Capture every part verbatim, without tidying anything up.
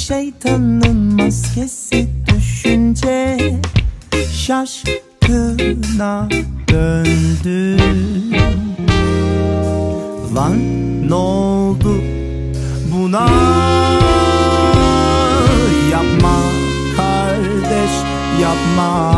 şeytanın maskesi düşünce şaşkına döndüm. Lan ne oldu buna? Yapma kardeş, yapma.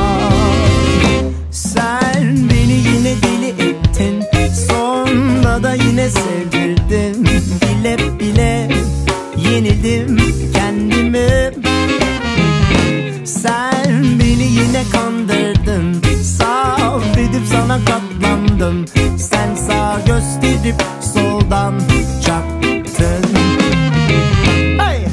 Sen beni yine deli ettin, sonra da yine sevdirdin. Bile bile yenildim kendimi. Sen beni yine kandırdın, sabredip sana katlandım. Sen sağ gösterip soldan çaktın. Hey!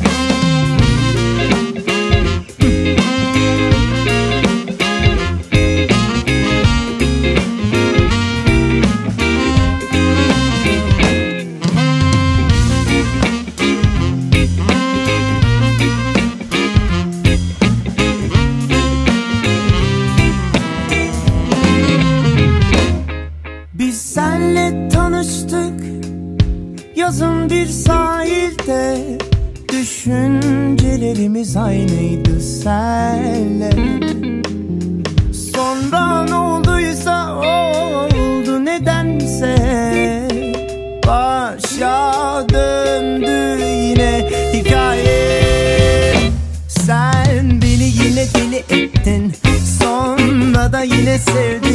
Biz senle tanıştık yazın bir sahilde. Düşüncelerimiz aynıydı senle. Sonra ne olduysa oldu nedense. Başa döndü yine hikaye. Sen beni yine deli ettin, sonra da yine sevdin.